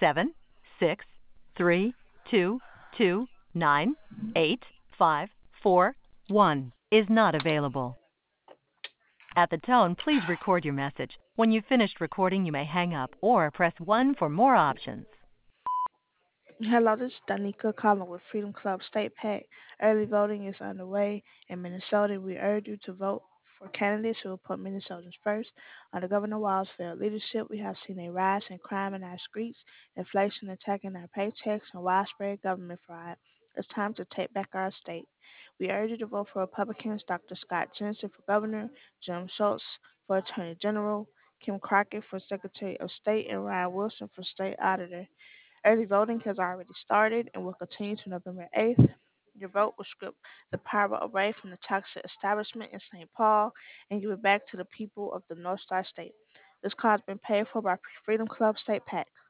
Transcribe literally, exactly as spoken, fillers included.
seven six three two two nine eight five four one is not available. At the tone, please record your message. When you've finished recording, you may hang up or press one for more options. Hello, this is Danica calling with Freedom Club State PAC. Early voting is underway in Minnesota. We urge you to vote for candidates who will put Minnesotans first. Under Governor Walz's failed leadership, we have seen a rise in crime in our streets, inflation attacking our paychecks, and widespread government fraud. It's time to take back our state. We urge you to vote for Republicans Doctor Scott Jensen for governor, Jim Schultz for attorney general, Kim Crockett for secretary of state, and Ryan Wilson for state auditor. Early voting has already started and will continue to November eighth. Your vote will strip the power away from the toxic establishment in Saint Paul and give it back to the people of the North Star State. This call has been paid for by Freedom Club State PAC.